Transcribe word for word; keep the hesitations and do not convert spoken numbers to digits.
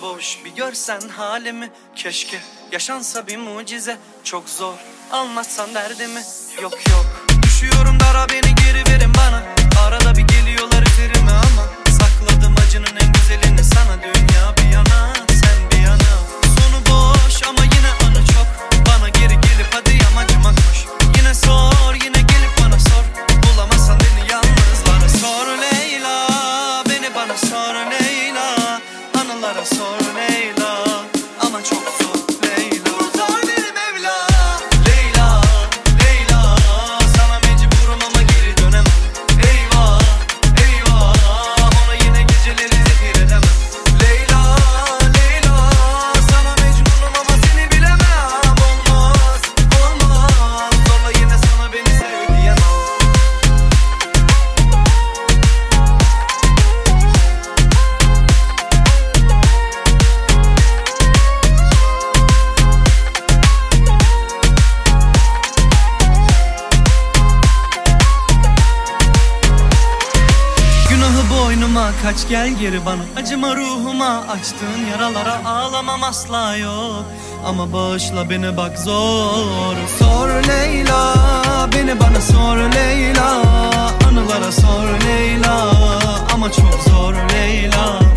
boş, bir görsen halimi. Keşke yaşansa bir mucize. Çok zor, anlatsan derdimi. Yok yok, düşüyorum dara, beni geri verin bana. Arada bir geliyorlar üzerime ama sakladım acının en güzelini sana. Dünya bir yana, sen bir yana. Sonu boş ama yine anı çok. Bana geri gelip hadi yamacıma koş. Yine sor, yine gelip bana sor. Bulamazsan beni yalnızlara sor Leyla. Beni bana sor Leyla. Anılara sor Leyla. Ama çok zor Leyla. Zor beni Mevla. Leyla, Leyla. Sana mecburum ama geri dönemem. Eyvah, eyvah. Ona yine geceleri zehir edemem. Leyla, Leyla. Sana mecburum ama seni bilemem. Olmaz, olmaz. Zorla yine sana beni sev diyemem. Günahı boynuma kaç, gel geri bana. Acıma ruhuma, açtığın yaralara ağlamam asla yok. Ama bağışla beni bak zor. Sor Leyla, beni bana sor Leyla. Anılara sor Leyla. Ama çok zor Leyla.